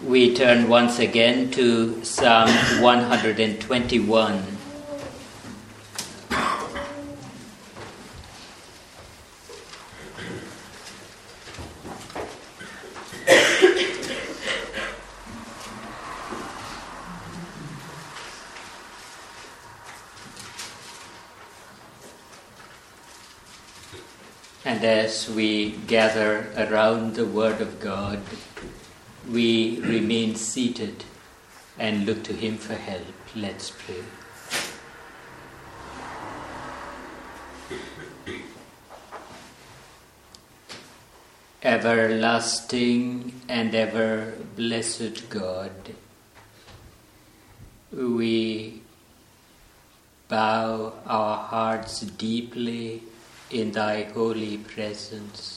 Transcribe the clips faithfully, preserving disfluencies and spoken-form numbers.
We turn once again to Psalm one hundred twenty-one. And as we gather around the Word of God, we remain seated and look to Him for help. Let's pray. Everlasting and ever blessed God, we bow our hearts deeply in Thy holy presence.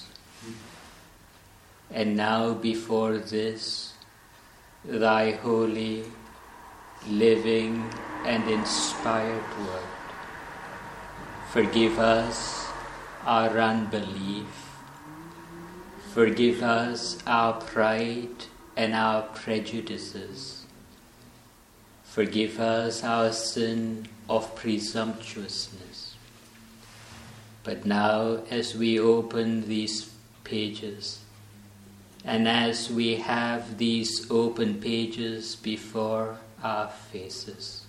And now before this, Thy holy, living and inspired word, forgive us our unbelief, forgive us our pride and our prejudices, forgive us our sin of presumptuousness. But now as we open these pages, and as we have these open pages before our faces,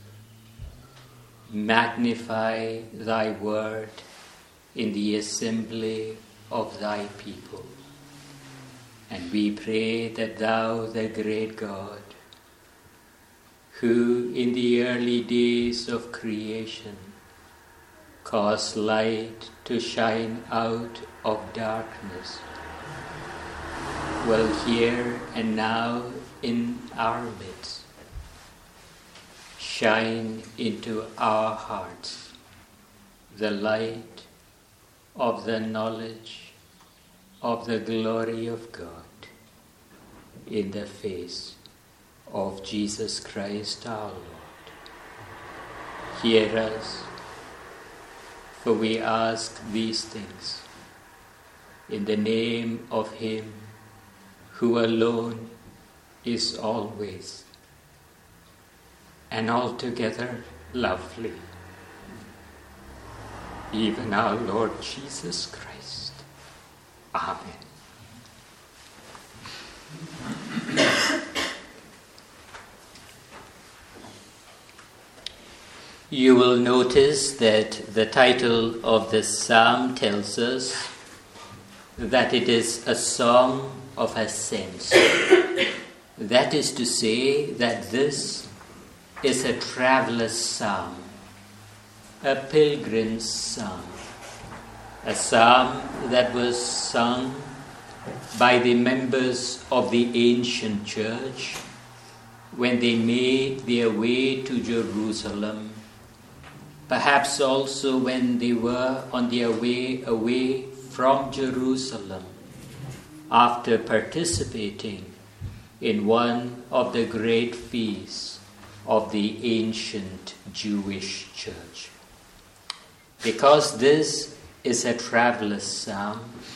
magnify Thy word in the assembly of Thy people. And we pray that Thou, the great God, who in the early days of creation caused light to shine out of darkness, will here and now in our midst shine into our hearts the light of the knowledge of the glory of God in the face of Jesus Christ our Lord. Hear us, for we ask these things in the name of Him who alone is always and altogether lovely, even our Lord Jesus Christ. Amen. You will notice that the title of this psalm tells us that it is a song of ascent. That is to say that this is a traveler's psalm, a pilgrim's psalm, a psalm that was sung by the members of the ancient church when they made their way to Jerusalem, perhaps also when they were on their way away from Jerusalem after participating in one of the great feasts of the ancient Jewish church. Because this is a traveler's psalm,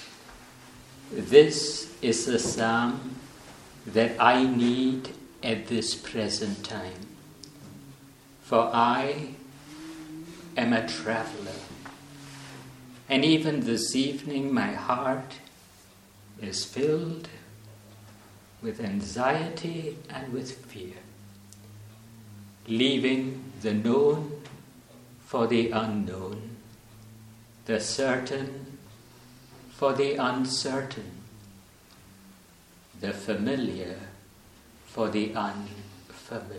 this is a psalm that I need at this present time. For I am a traveler, and even this evening my heart is filled with anxiety and with fear, leaving the known for the unknown, the certain for the uncertain, the familiar for the unfamiliar.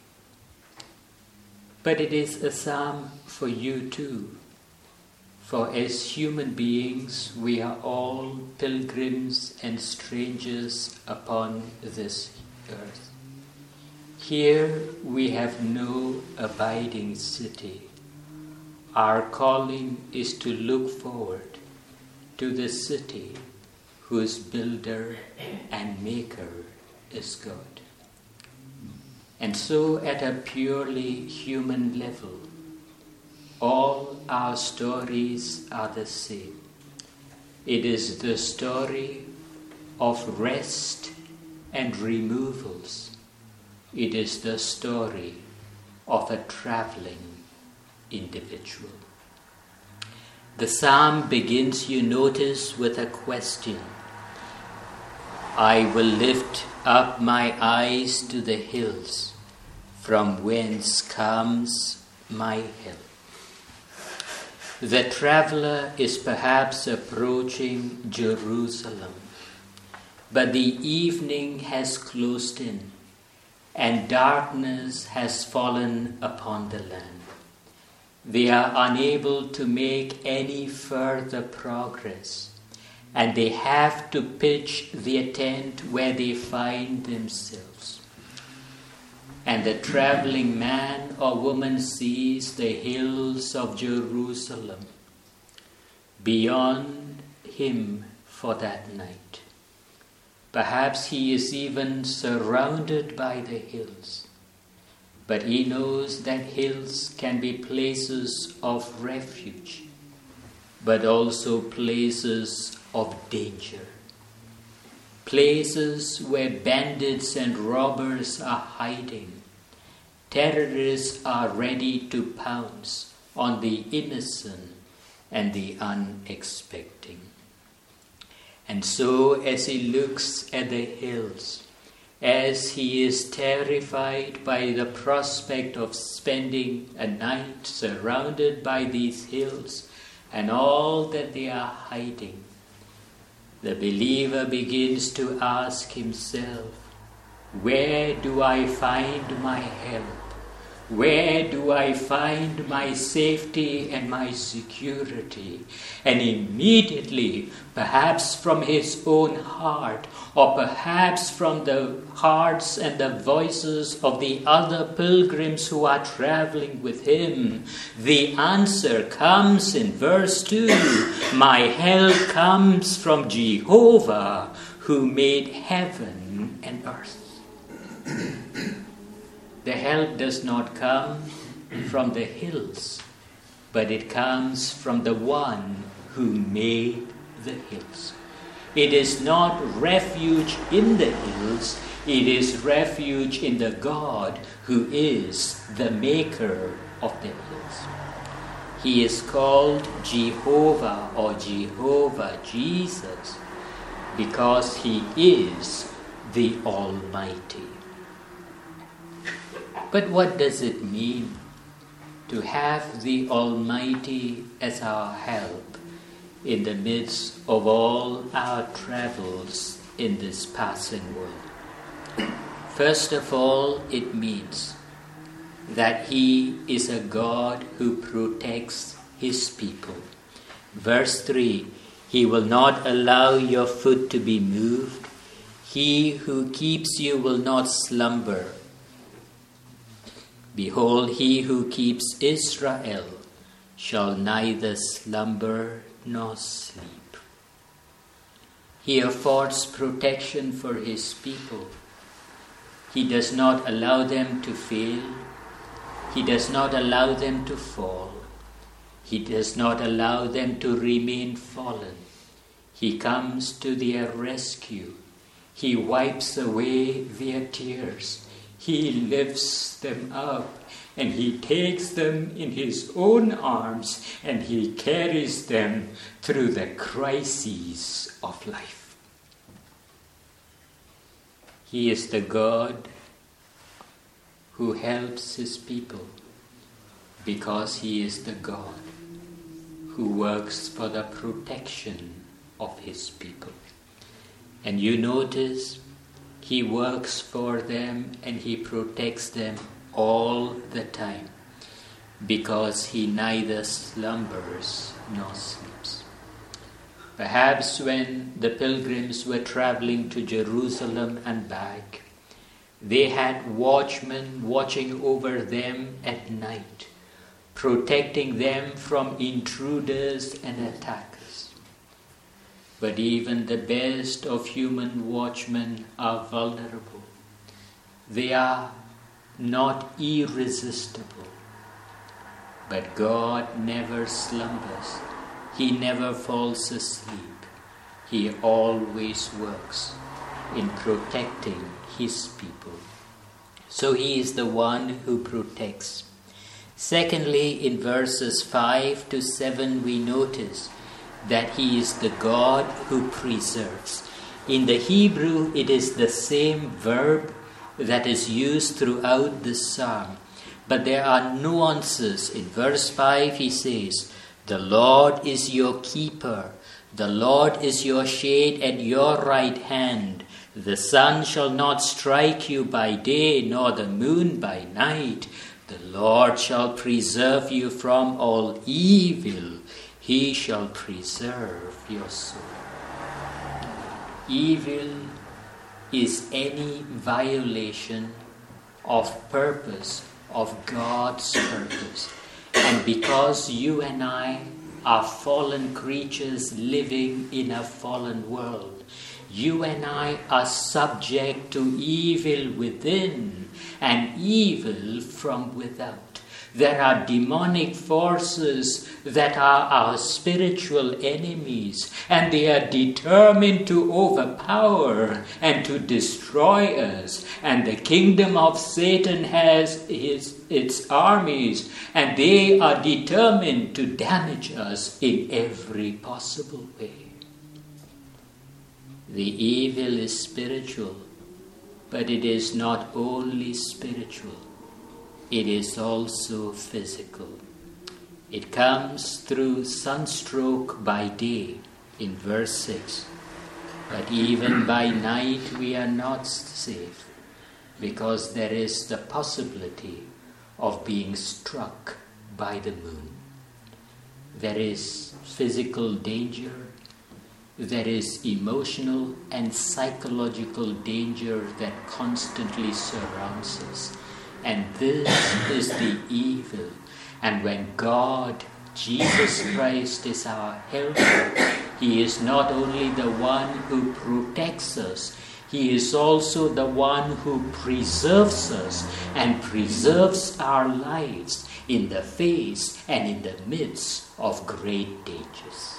But it is a psalm for you too. For as human beings, we are all pilgrims and strangers upon this earth. Here we have no abiding city. Our calling is to look forward to the city whose builder and maker is God. And so at a purely human level, all our stories are the same. It is the story of rest and removals. It is the story of a traveling individual. The psalm begins, you notice, with a question. I will lift up my eyes to the hills, from whence comes my help. The traveler is perhaps approaching Jerusalem, but the evening has closed in, and darkness has fallen upon the land. They are unable to make any further progress, and they have to pitch their tent where they find themselves. And the traveling man or woman sees the hills of Jerusalem beyond him for that night. Perhaps he is even surrounded by the hills, but he knows that hills can be places of refuge, but also places of danger. Places where bandits and robbers are hiding. Terrorists are ready to pounce on the innocent and the unexpecting. And so as he looks at the hills, as he is terrified by the prospect of spending a night surrounded by these hills and all that they are hiding, the believer begins to ask himself, where do I find my help? Where do I find my safety and my security? And immediately, perhaps from his own heart, or perhaps from the hearts and the voices of the other pilgrims who are traveling with him, the answer comes in verse two. My help comes from Jehovah, who made heaven and earth. The help does not come from the hills, but it comes from the one who made the hills. It is not refuge in the hills, it is refuge in the God who is the maker of the hills. He is called Jehovah or Jehovah Jesus because he is the Almighty. But what does it mean to have the Almighty as our help in the midst of all our travels in this passing world? First of all, it means that he is a God who protects his people. Verse three, he will not allow your foot to be moved. He who keeps you will not slumber. Behold, he who keeps Israel shall neither slumber nor sleep. He affords protection for his people. He does not allow them to fail. He does not allow them to fall. He does not allow them to remain fallen. He comes to their rescue. He wipes away their tears. He lifts them up and he takes them in his own arms and he carries them through the crises of life. He is the God who helps his people because he is the God who works for the protection of his people. And you notice he works for them and he protects them all the time because he neither slumbers nor sleeps. Perhaps when the pilgrims were traveling to Jerusalem and back, they had watchmen watching over them at night, protecting them from intruders and attackers. But even the best of human watchmen are vulnerable. They are not irresistible. But God never slumbers. He never falls asleep. He always works. in protecting his people. So he is the one who protects. Secondly, in verses five to seven, we notice that he is the God who preserves. In the Hebrew, it is the same verb that is used throughout the psalm. But there are nuances. In verse five, he says, "The Lord is your keeper. The Lord is your shade at your right hand. The sun shall not strike you by day, nor the moon by night. The Lord shall preserve you from all evil. He shall preserve your soul." Evil is any violation of purpose, of God's purpose. And because you and I are fallen creatures living in a fallen world, you and I are subject to evil within and evil from without. There are demonic forces that are our spiritual enemies, and they are determined to overpower and to destroy us. And the kingdom of Satan has his, its armies, and they are determined to damage us in every possible way. The evil is spiritual, but it is not only spiritual. It is also physical. It comes through sunstroke by day in verse six. But even by night we are not safe, because there is the possibility of being struck by the moon. There is physical danger. There is emotional and psychological danger that constantly surrounds us. And this is the evil. And when God, Jesus Christ, is our helper, he is not only the one who protects us, he is also the one who preserves us and preserves our lives in the face and in the midst of great dangers.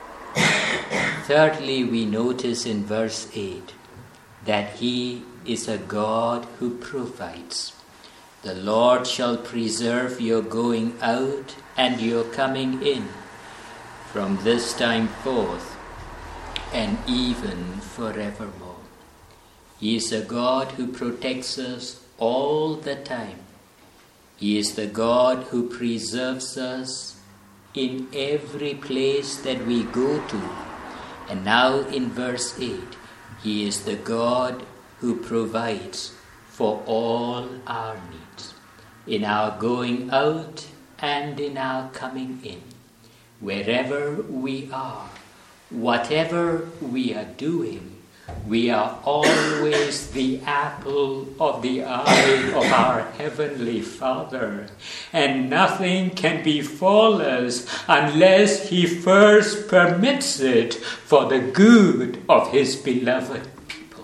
Thirdly, we notice in verse eight that he is a God who provides. "The Lord shall preserve your going out and your coming in from this time forth and even forevermore." He is a God who protects us all the time. He is the God who preserves us in every place that we go to. And now in verse eight, he is the God who provides for all our needs, in our going out and in our coming in. Wherever we are, whatever we are doing, we are always the apple of the eye of our Heavenly Father. And nothing can befall us unless he first permits it for the good of his beloved people.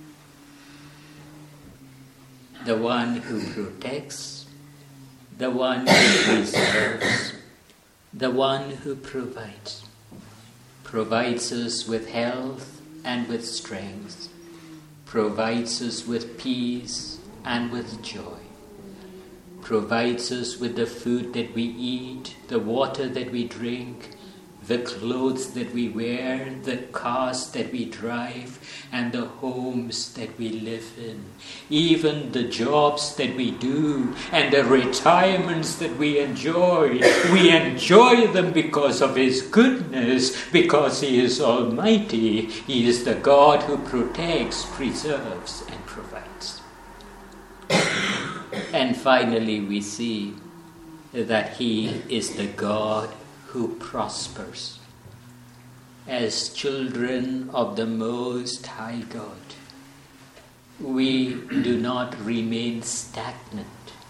The one who protects, the one who preserves, the one who provides. Provides us with health and with strength, provides us with peace and with joy, provides us with the food that we eat, the water that we drink, the clothes that we wear, the cars that we drive, and the homes that we live in, even the jobs that we do and the retirements that we enjoy. We enjoy them because of his goodness, because he is almighty. He is the God who protects, preserves, and provides. And finally, we see that he is the God who prospers. As children of the Most High God, we do not remain stagnant.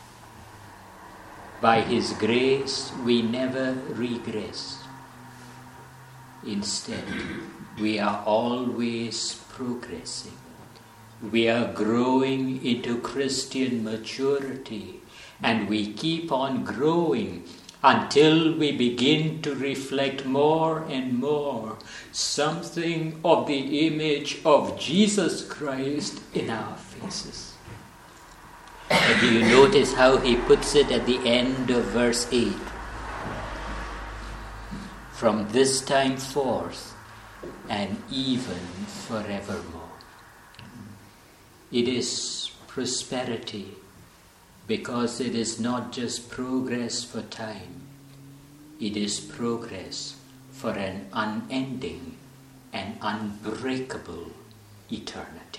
By his grace, we never regress. Instead, we are always progressing. We are growing into Christian maturity, and we keep on growing until we begin to reflect more and more something of the image of Jesus Christ in our faces. And do you notice how he puts it at the end of verse eight? From this time forth and even forevermore. It is prosperity because it is not just progress for time. It is progress for an unending and unbreakable eternity.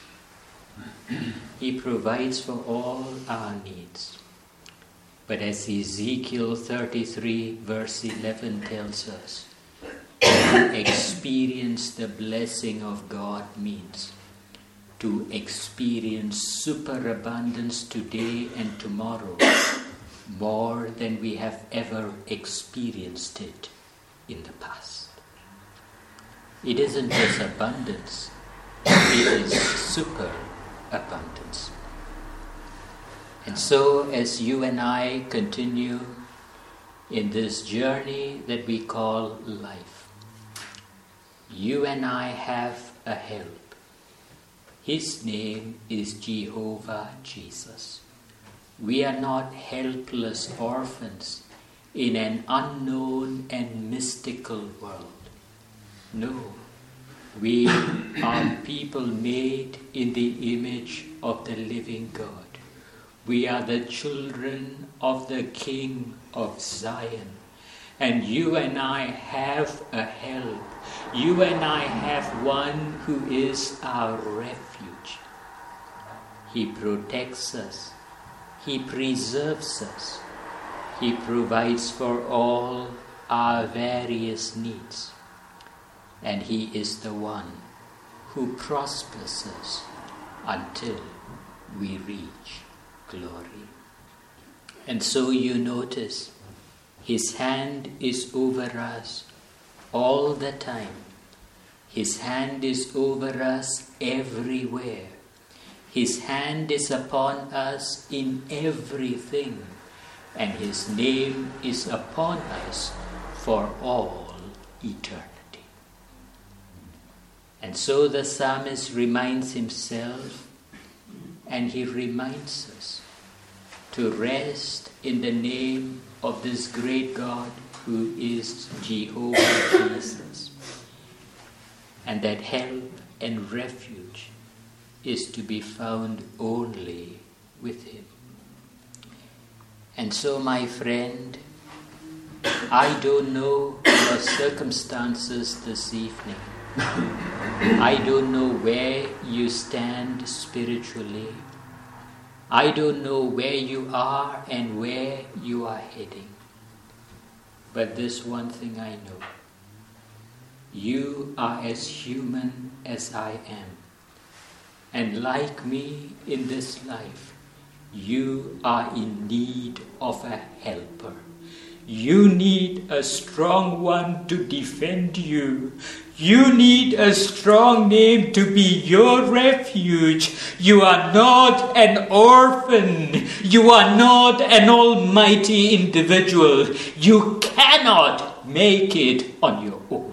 He provides for all our needs. But as Ezekiel thirty-three verse eleven tells us, to experience the blessing of God means to experience superabundance today and tomorrow more than we have ever experienced it in the past. It isn't just abundance, it is superabundance. And so as you and I continue in this journey that we call life, you and I have a help. His name is Jehovah Jesus. We are not helpless orphans in an unknown and mystical world. No, we are people made in the image of the living God. We are the children of the King of Zion. And you and I have a help. You and I have one who is our refuge. He protects us. He preserves us. He provides for all our various needs. And he is the one who prospers us until we reach glory. And so you notice, his hand is over us all the time. His hand is over us everywhere. His hand is upon us in everything. And his name is upon us for all eternity. And so the psalmist reminds himself, and he reminds us to rest in the name of this great God who is Jehovah Jesus. And that help and refuge is to be found only with him. And so, my friend, I don't know your circumstances this evening. I don't know where you stand spiritually. I don't know where you are and where you are heading. But this one thing I know. You are as human as I am. And like me in this life, you are in need of a helper. You need a strong one to defend you. You need a strong name to be your refuge. You are not an orphan. You are not an almighty individual. You cannot make it on your own.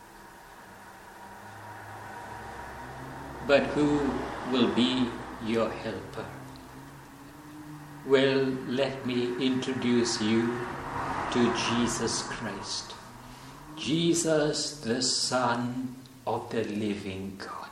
But who will be your helper? Well, let me introduce you to Jesus Christ. Jesus, the Son of the living God.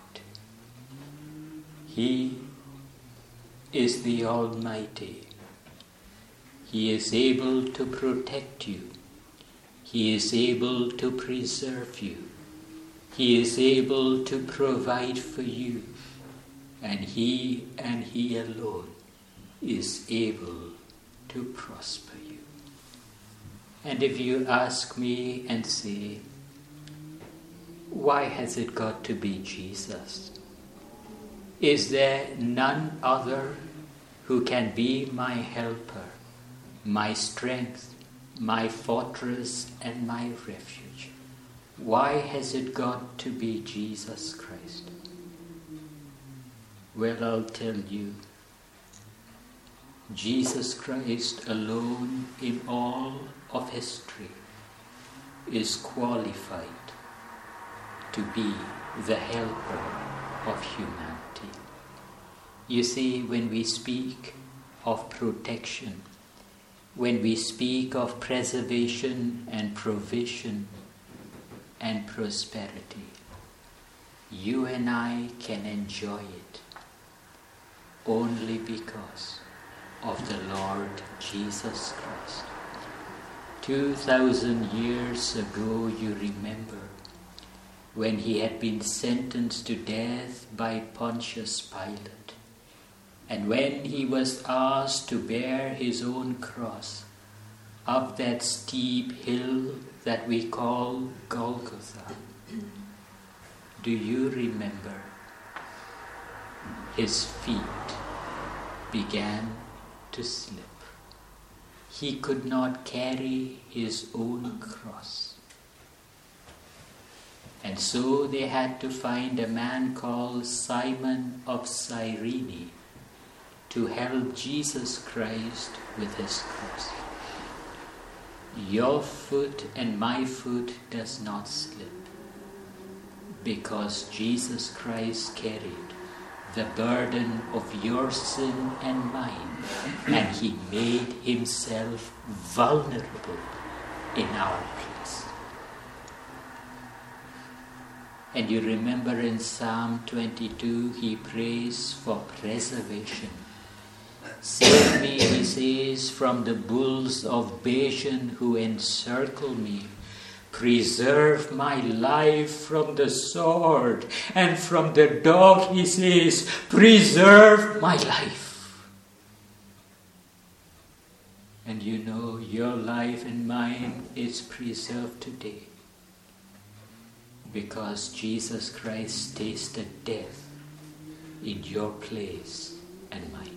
He is the Almighty. He is able to protect you. He is able to preserve you. He is able to provide for you. And He and He alone is able to prosper you. And if you ask me and say, why has it got to be Jesus? Is there none other who can be my helper, my strength, my fortress, and my refuge? Why has it got to be Jesus Christ? Well, I'll tell you. Jesus Christ alone in all of history is qualified to be the helper of humanity. You see, when we speak of protection, when we speak of preservation and provision and prosperity, you and I can enjoy it only because of the Lord Jesus Christ. Two thousand years ago, you remember, when he had been sentenced to death by Pontius Pilate, and when he was asked to bear his own cross up that steep hill that we call Golgotha, do you remember? His feet began to slip. He could not carry his own cross. And so they had to find a man called Simon of Cyrene to help Jesus Christ with his cross. Your foot and my foot does not slip, because Jesus Christ carried the burden of your sin and mine, and he made himself vulnerable in our place. And you remember in Psalm twenty-two, he prays for preservation. Save me, he says, from the bulls of Bashan who encircle me. Preserve my life from the sword, and from the dog, he says, preserve my life. And you know, your life and mine is preserved today because Jesus Christ tasted death in your place and mine.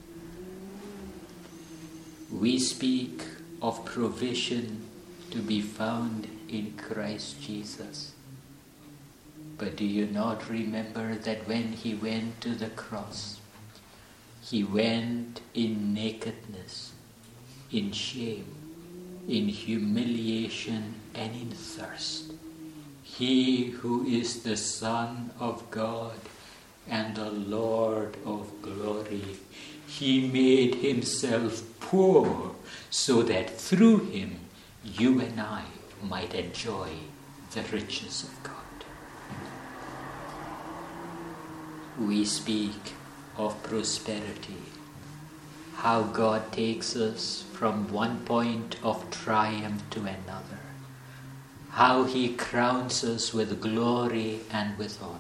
We speak of provision to be found in Christ Jesus. But do you not remember that when he went to the cross, he went in nakedness, in shame, in humiliation, and in thirst? He who is the Son of God and the Lord of glory, he made himself poor so that through him you and I might enjoy the riches of God. We speak of prosperity, how God takes us from one point of triumph to another, how he crowns us with glory and with honor.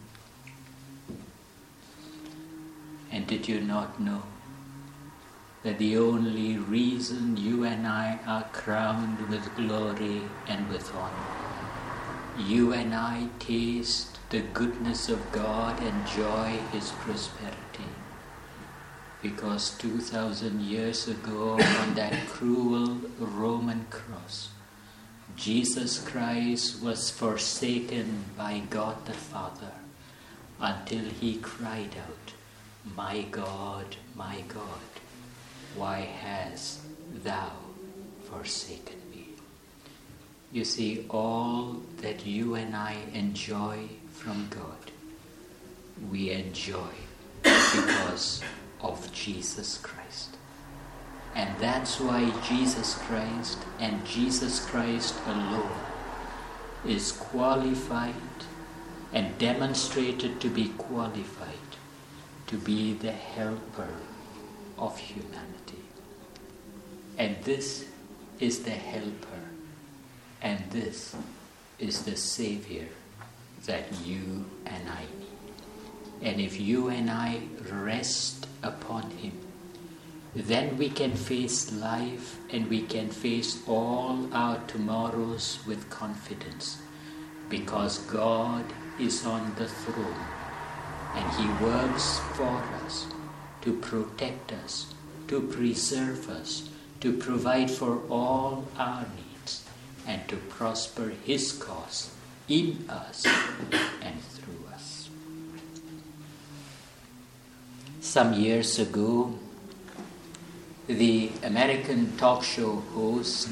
And did you not know that the only reason you and I are crowned with glory and with honor, you and I taste the goodness of God, enjoy his prosperity, because two thousand years ago on that cruel Roman cross, Jesus Christ was forsaken by God the Father until he cried out, "My God, my God, why hast thou forsaken me?" You see, all that you and I enjoy from God, we enjoy because of Jesus Christ. And that's why Jesus Christ and Jesus Christ alone is qualified and demonstrated to be qualified to be the helper of humanity. And this is the helper, and this is the Savior that you and I need. And if you and I rest upon him, then we can face life and we can face all our tomorrows with confidence, because God is on the throne and he works for us to protect us, to preserve us, to provide for all our needs, and to prosper his cause in us and through us. Some years ago, the American talk show host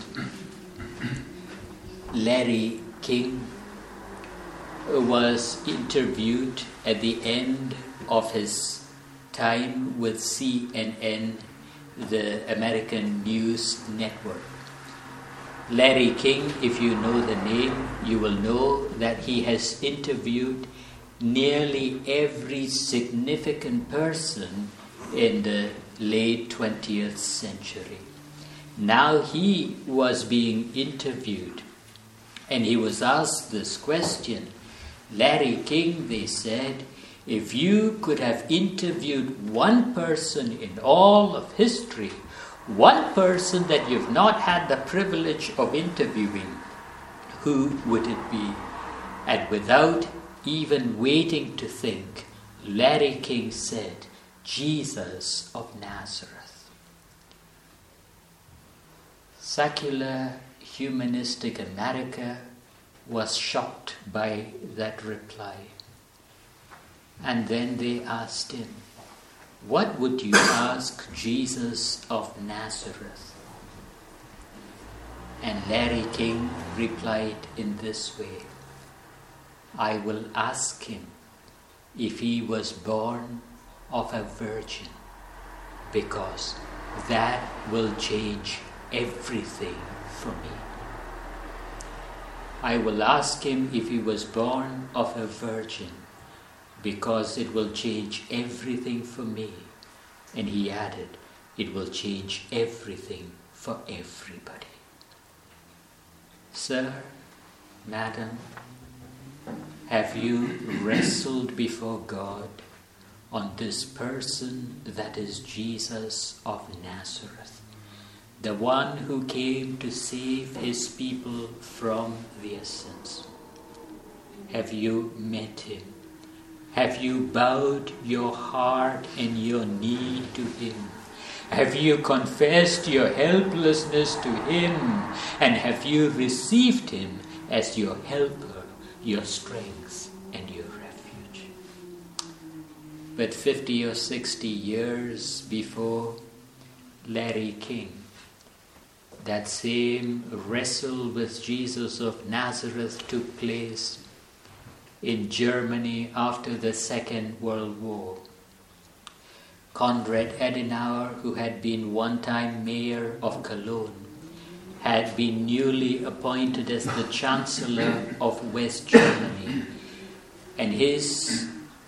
Larry King was interviewed at the end of his time with C N N, the American News Network. Larry King, if you know the name, you will know that he has interviewed nearly every significant person in the late twentieth century. Now he was being interviewed and he was asked this question. Larry King, they said, if you could have interviewed one person in all of history, one person that you've not had the privilege of interviewing, who would it be? And without even waiting to think, Larry King said, Jesus of Nazareth. Secular, humanistic America was shocked by that reply. And then they asked him, what would you ask Jesus of Nazareth? And Larry King replied in this way, I will ask him if he was born of a virgin, because that will change everything for me. I will ask him if he was born of a virgin, because it will change everything for me. And he added, it will change everything for everybody. Sir, madam, have you wrestled before God on this person that is Jesus of Nazareth, the one who came to save his people from their sins? Have you met him? Have you bowed your heart and your knee to him? Have you confessed your helplessness to him? And have you received him as your helper, your strength, and your refuge? But fifty or sixty years before Larry King, that same wrestle with Jesus of Nazareth took place in Germany after the Second World War. Konrad Adenauer, who had been one time mayor of Cologne, had been newly appointed as the Chancellor of West Germany, and his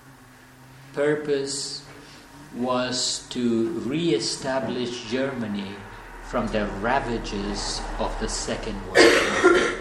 purpose was to re-establish Germany from the ravages of the Second World War.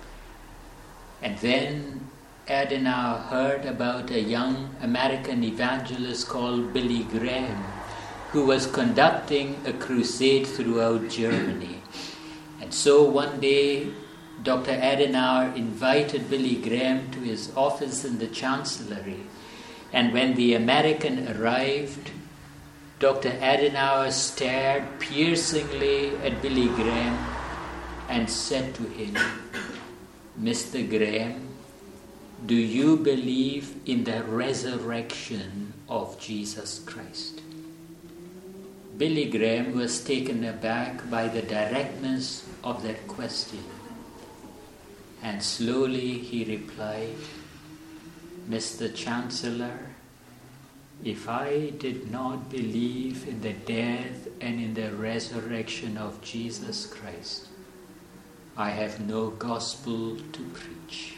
And then Adenauer heard about a young American evangelist called Billy Graham, who was conducting a crusade throughout Germany. And so one day, Doctor Adenauer invited Billy Graham to his office in the Chancellery. And when the American arrived, Doctor Adenauer stared piercingly at Billy Graham and said to him, Mister Graham, do you believe in the resurrection of Jesus Christ? Billy Graham was taken aback by the directness of that question. And slowly he replied, Mister Chancellor, if I did not believe in the death and in the resurrection of Jesus Christ, I have no gospel to preach.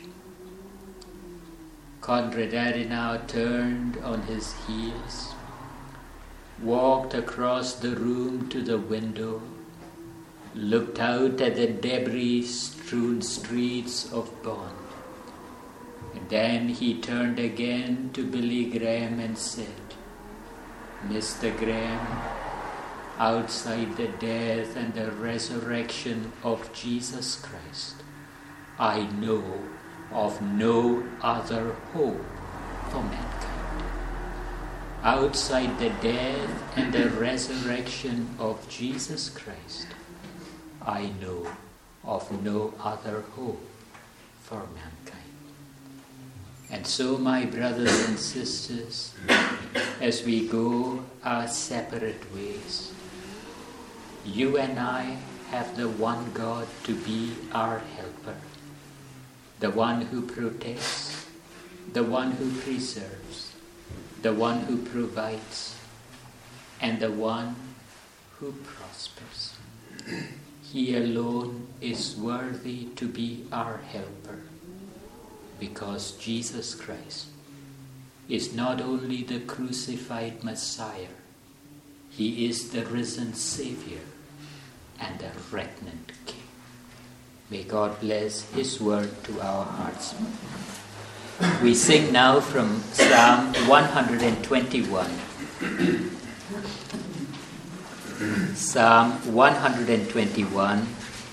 Konrad Adenauer turned on his heels, walked across the room to the window, looked out at the debris-strewn streets of Bonn. And then he turned again to Billy Graham and said, Mister Graham, outside the death and the resurrection of Jesus Christ, I know of no other hope for mankind. Outside the death and the resurrection of Jesus Christ, I know of no other hope for mankind. And so, my brothers and sisters, as we go our separate ways, you and I have the one God to be our helper, the one who protects, the one who preserves, the one who provides, and the one who prospers. He alone is worthy to be our helper, because Jesus Christ is not only the crucified Messiah, he is the risen Savior and the regnant King. May God bless his word to our hearts. We sing now from Psalm one twenty-one. Psalm one twenty-one.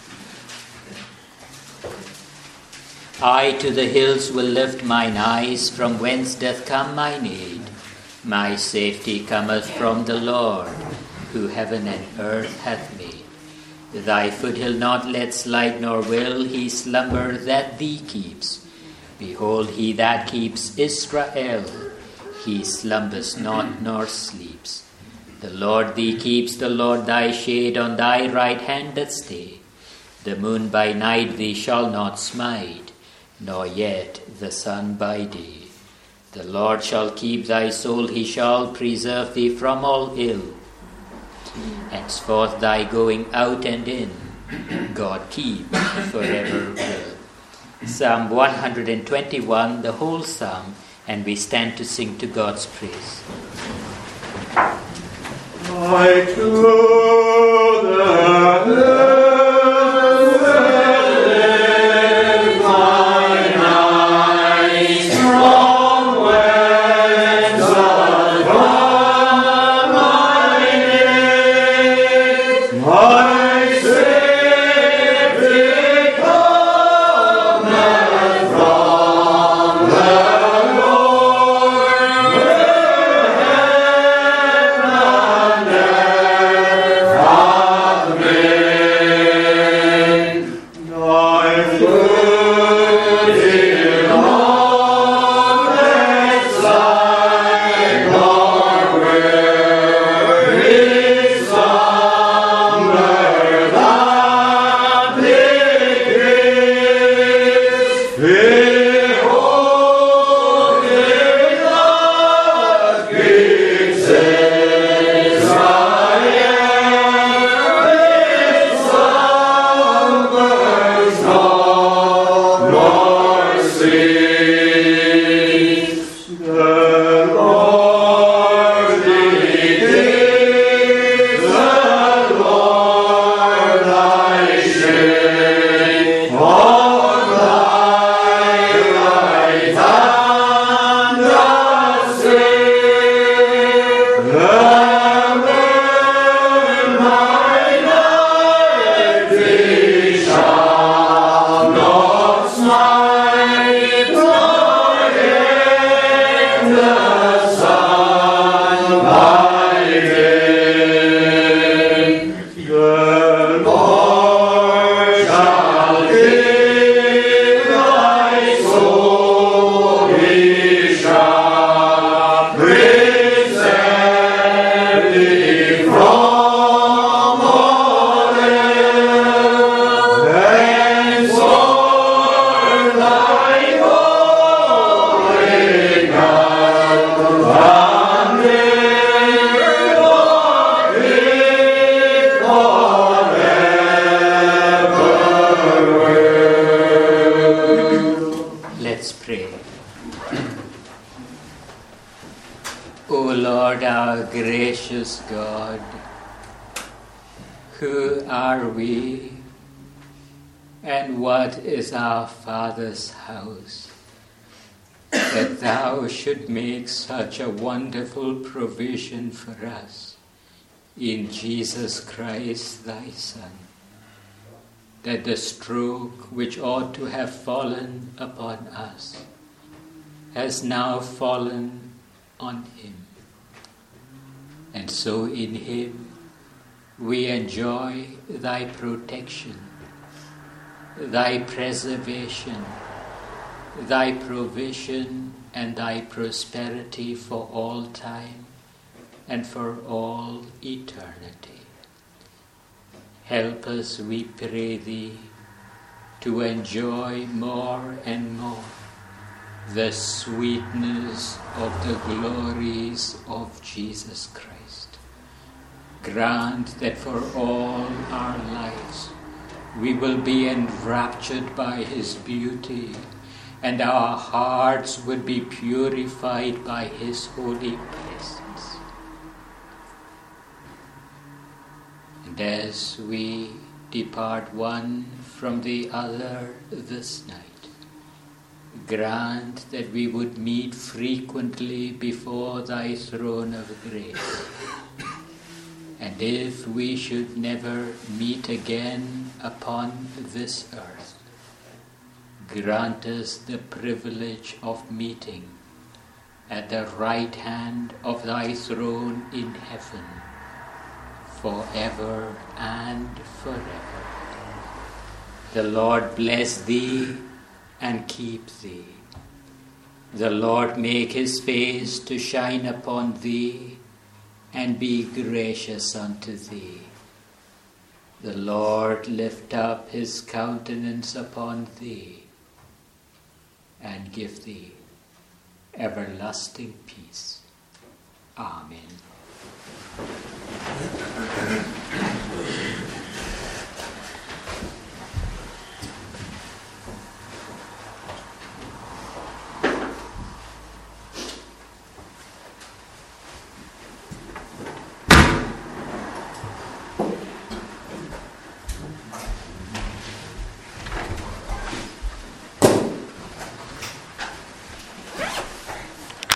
I to the hills will lift mine eyes, from whence doth come mine aid. My safety cometh from the Lord, who heaven and earth hath made. Thy foot he'll not let slide, nor will he slumber that thee keeps. Behold, he that keeps Israel, he slumbers not nor sleeps. The Lord thee keeps, the Lord thy shade on thy right hand doth stay. The moon by night thee shall not smite, nor yet the sun by day. The Lord shall keep thy soul, he shall preserve thee from all ill. Henceforth thy going out and in, God keep forever will. Psalm one twenty-one, the whole psalm, and we stand to sing to God's praise. I to the hills lift mine eyes, from whence doth come my aid. My safety cometh from the Lord, Gracious God, who are we, and what is our Father's house, that thou should make such a wonderful provision for us in Jesus Christ thy Son, that the stroke which ought to have fallen upon us has now fallen on him. And so in him we enjoy thy protection, thy preservation, thy provision, and thy prosperity for all time and for all eternity. Help us, we pray thee, to enjoy more and more the sweetness of the glories of Jesus Christ. Grant that for all our lives we will be enraptured by his beauty, and our hearts would be purified by his holy presence. And as we depart one from the other this night, grant that we would meet frequently before thy throne of grace. And if we should never meet again upon this earth, grant us the privilege of meeting at the right hand of thy throne in heaven, forever and forever. The Lord bless thee and keep thee. The Lord make his face to shine upon thee and be gracious unto thee. The Lord lift up his countenance upon thee and give thee everlasting peace. Amen.